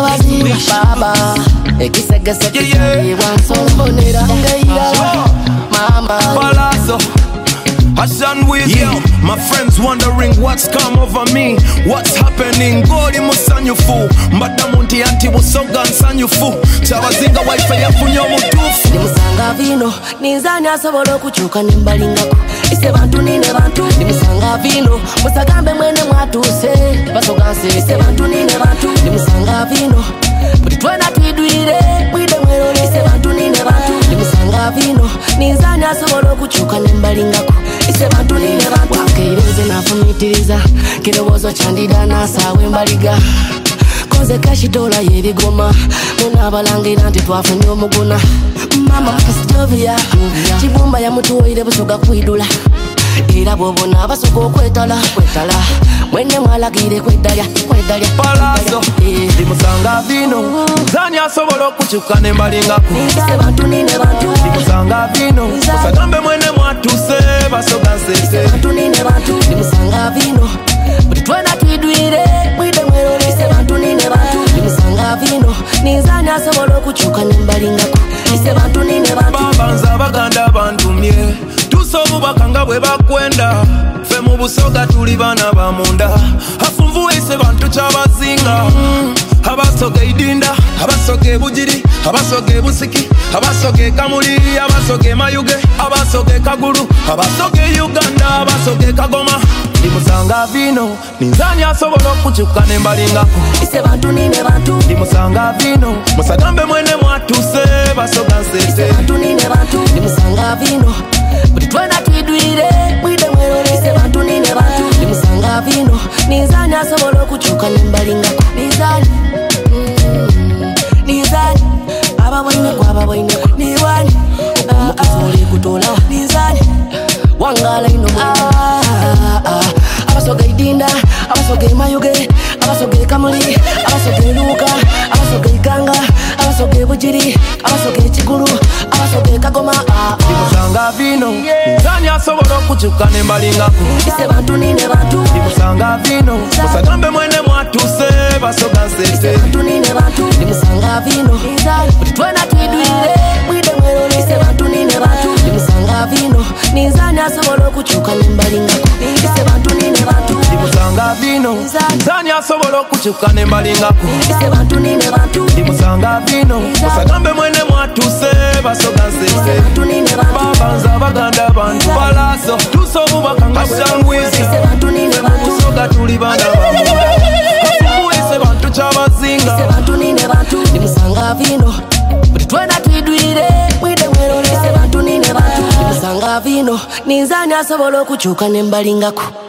Wazi baba ekisegese kitaliwa nsongonera ngeira mama Palazzo Hassan with you. My friends wondering what's come over me, what's happening. Goli musanyufu mbadamunti anti busoga nsanyufu chabazinga wifi yafunyo mutufu nimusanga vino ninzani asobola okukyuka nimbalingako ise bantu nine bantu nimusanga vino musagambe mwene mwatuse basoganse ise bantu nine bantu nimusanga vino buli twena twidwire mwide mwerole ise bantu nine bantu nimusanga vino ninzani asobola okukyuka nimbalingako ise bantu nine bantu wakeireze nafumitiriza kirowoozo kyandida nasaawe mbaliga koze kashitola yebigoma munabalangira nti twafunye omuguna mama mukasitovia kibumba yamutuwoire busoga kwidula era bwobona abasoga okwetala mwene mwalagire kwedalya Palazzo ndimusanga vino zani asobola okukyuka nembalingako ise bantu nine bantu ndimusanga vino musagambe mwene mwatuse basoga nsese bantu nine bantu ndimusanga vino buli twena twidwire mwide mwerole ise bantu nine bantu ndimusanga vino ninzani asobola okukyuka nembalingako ise bantu nine bantu babanza baganda bantumye tusa obubaka nga bwe bakwenda fe mu busoga tuli bana bamunda afunvuwe ise bantu kyabazinga abasoga idinda abasoga ebugiri abasoga ebusiki abasoga ekamuli abasoga emayuge abasoga ekagulu abasoga euganda abasoga ekagoma ndimusanga vino ninzani asobola okukyuka nembalingako ise bantu nine bantu ndimusanga vino musagambe mwene mwatuse basoga nsese bantu nine bantu ndimusanga vino buli twena twidwire mwide mwerole ise bantu nine bantu ndimusanga vino ninzani asobola okukyuka nembalingako ninzani ababwaineku ababwaineku niwani okumukizoli kutolawa ninzani wangala ino abasoga idinda abasoga emayuge abasoga ekamuli abasoga eluuka abasoga iganga abasoga ebugiri abasoga ekigulu abasoga ekagoma ndimusanga vino ninzani asobola okukyuka nembalingako ise bantu nine bantu ndimusanga vino musagambe mwene mwatuse basoga nsese bantu nine bantu ndimusanga vino buli twena twidwire mwide mwerole ise bantu nine bantu ndimusanga vino ninzani asobola okukyuka nembalingako ise bantu nine bantu ndimusanga vino nzani asobola okukyuka nembalingako ise bantu nine bantu ndimusanga vino musagambe mwene mwatuse basoga nsese bantu nine bantu babanza baganda bantu Palazzo tusa obubaka nga bwesangwizi ise bantu nine bantu busoga tuli bana bamunda afunvuwe ise bantu kyabazinga ise bantu nine bantu ndimusanga vino buli twena twidwire mwide mwerole ise bantu nine bantu ndimusanga vino ninzani asobola okukyuka nembalingako